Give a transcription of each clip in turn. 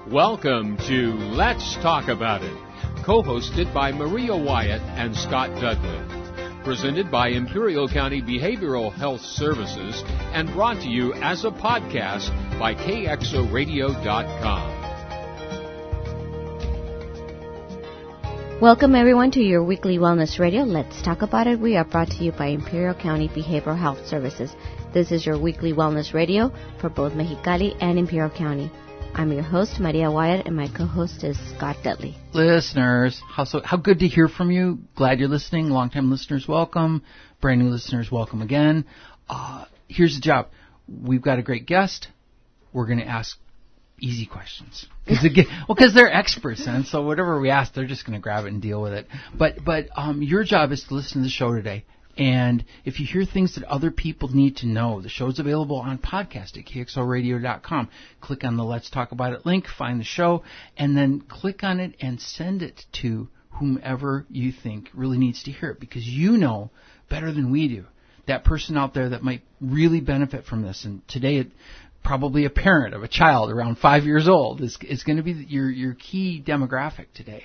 Welcome to Let's Talk About It, co-hosted by Maria Wyatt and Scott Dudley. Presented by Imperial County Behavioral Health Services and brought to you as a podcast by KXORadio.com. Welcome everyone to your weekly wellness radio. Let's talk about it. We are brought to you by Imperial County Behavioral Health Services. This is your weekly wellness radio for both Mexicali and Imperial County. I'm your host, Maria Wyatt, and my co-host is Scott Dudley. Listeners, how good to hear from you. Glad you're listening. Long-time listeners, welcome. Brand new listeners, welcome again. Here's the job. We've got a great guest. We're going to ask easy questions. Because they're experts, and so whatever we ask, they're just going to grab it and deal with it. But your job is to listen to the show today. And if you hear things that other people need to know, the show's available on podcast at KXORadio.com. Click on the Let's Talk About It link, find the show, and then click on it and send it to whomever you think really needs to hear it, because you know better than we do that person out there that might really benefit from this. And today, probably a parent of a child around 5 years old is going to be your key demographic today.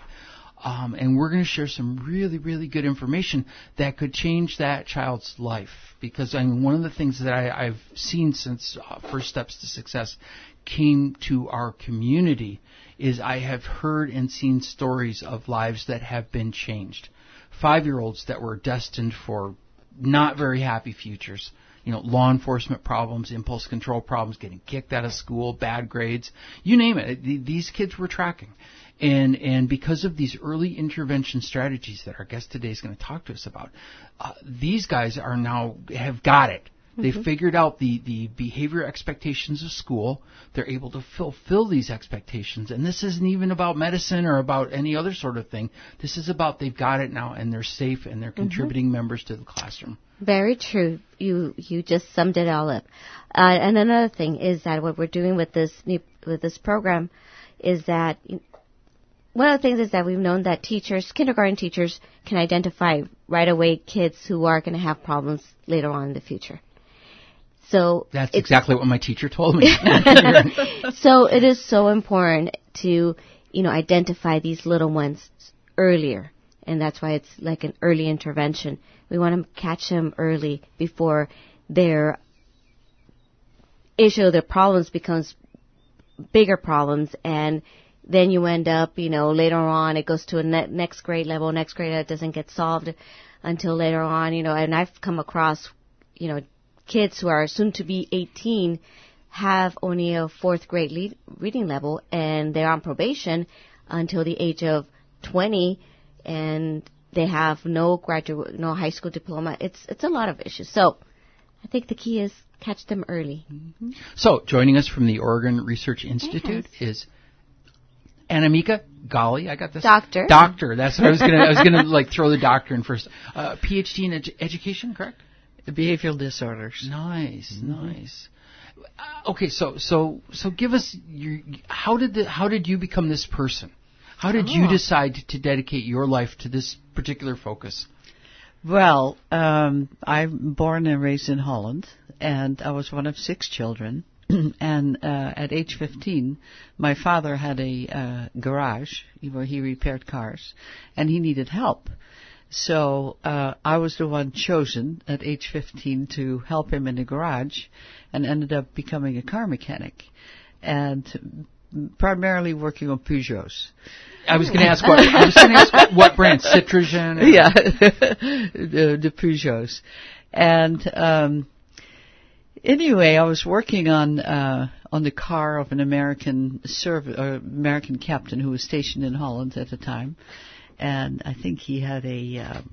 And we're going to share some really, really good information that could change that child's life. Because one of the things that I've seen since First Steps to Success came to our community is I have heard and seen stories of lives that have been changed. 5-year-olds that were destined for not very happy futures. You know, law enforcement problems, impulse control problems, getting kicked out of school, bad grades, you name it. These kids were tracking. And because of these early intervention strategies that our guest today is going to talk to us about, these guys have got it. Mm-hmm. They figured out the behavior expectations of school. They're able to fulfill these expectations. And this isn't even about medicine or about any other sort of thing. This is about they've got it now, and they're safe, and they're contributing members to the classroom. Very true. You just summed it all up. And another thing is that what we're doing with this program is that one of the things is that we've known that kindergarten teachers, can identify right away kids who are going to have problems later on in the future. So that's exactly what my teacher told me. So it is so important to, identify these little ones earlier. And that's why it's like an early intervention. We want to catch them early before their problems becomes bigger problems, and then you end up, later on it goes to a next grade level. Next grade that doesn't get solved until later on, and I've come across, kids who are soon to be 18 have only a 4th grade reading level, and they're on probation until the age of 20, and they have no high school diploma. It's a lot of issues. So I think the key is catch them early. Mm-hmm. So joining us from the Oregon Research Institute is Anamika Ghali. I got this. Doctor. That's what I was gonna throw the doctor in first. PhD in education, correct? Behavioral disorders. Nice. Okay, so give us how did you become this person? How did you decide to dedicate your life to this particular focus? Well, I'm born and raised in Holland, and I was one of 6 children. And at age 15, my father had a garage where he repaired cars, and he needed help. So I was the one chosen at age 15 to help him in the garage, and ended up becoming a car mechanic, and primarily working on Peugeots. I was going to ask what brand? Citroën? Yeah, the Peugeots. And anyway, I was working on the car of an American captain who was stationed in Holland at the time, and I think he had I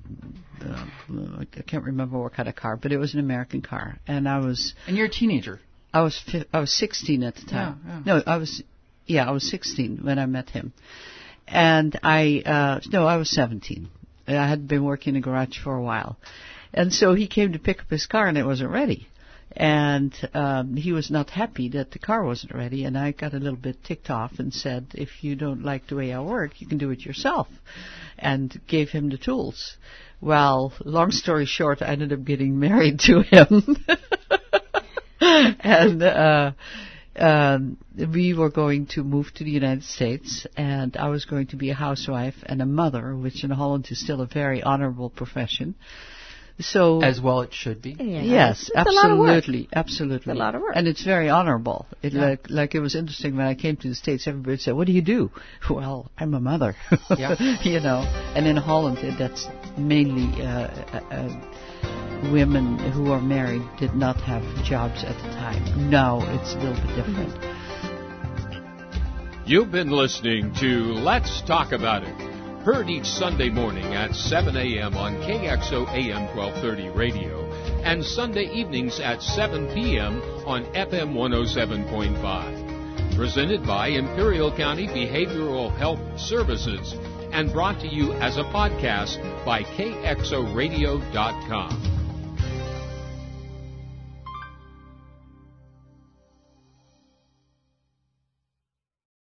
can't remember what kind of car, but it was an American car, and you're a teenager. I was 16 at the time. Yeah. No, I was 16 when I met him, and I was 17. I had been working in a garage for a while, and so he came to pick up his car, and it wasn't ready. And he was not happy that the car wasn't ready, and I got a little bit ticked off and said, if you don't like the way I work, you can do it yourself, and gave him the tools. Well, long story short, I ended up getting married to him. And we were going to move to the United States, and I was going to be a housewife and a mother, which in Holland is still a very honorable profession. So As well it should be. Yeah. yes, It's a lot of work. absolutely, It's a lot of work. and it's very honorable. It like it was interesting when I came to the States. Everybody said, "What do you do?" Well, I'm a mother. Yeah. You know, and in Holland, that's mainly women who are married did not have jobs at the time. Now it's a little bit different. You've been listening to Let's Talk About It. Heard each Sunday morning at 7 a.m. on KXO AM 1230 radio and Sunday evenings at 7 p.m. on FM 107.5. Presented by Imperial County Behavioral Health Services and brought to you as a podcast by KXORadio.com.